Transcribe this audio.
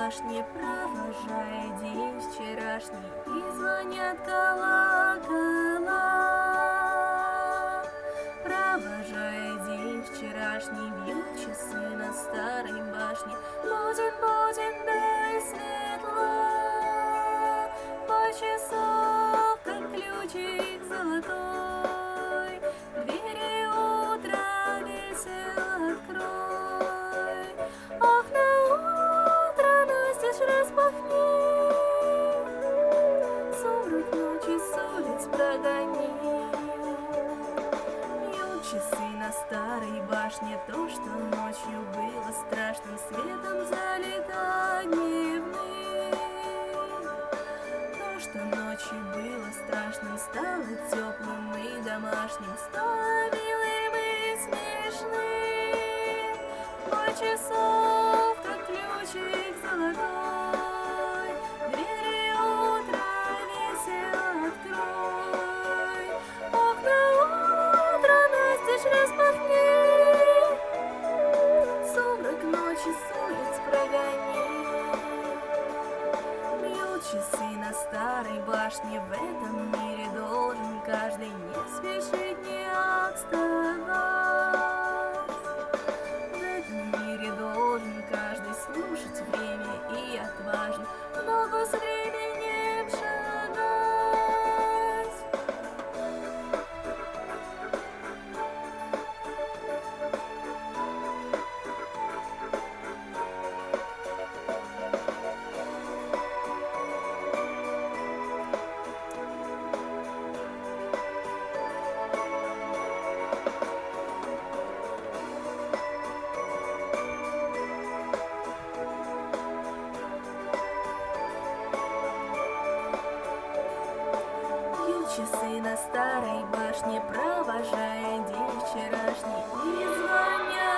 башне, провожая день вчерашний, и звонят колокола. Провожая день вчерашний, бьют часы на старой башне. Будет, будет, дай светло, по часов, как ключик золотой. Двери утра весело открой. Окна утра настежь распахни, сумрак ночи с улиц прогони. Бьют часы на старой башне, то, что ночью было страшным, светом залито дневным. То, что ночью было страшным, стало теплым и домашним, стало милым и смешным. Бой часов, как ключик золотой, двери утра весело открой. Окна утра настежь распахни, сумрак ночи с улиц прогони. Бьют часы на старой башне, в этом мире должен каждый не спешить, не отставать. В этом мире должен каждый слушать время и отважно в ногу с временем шагать. Часы на старой башне, провожая день вчерашний, и звонят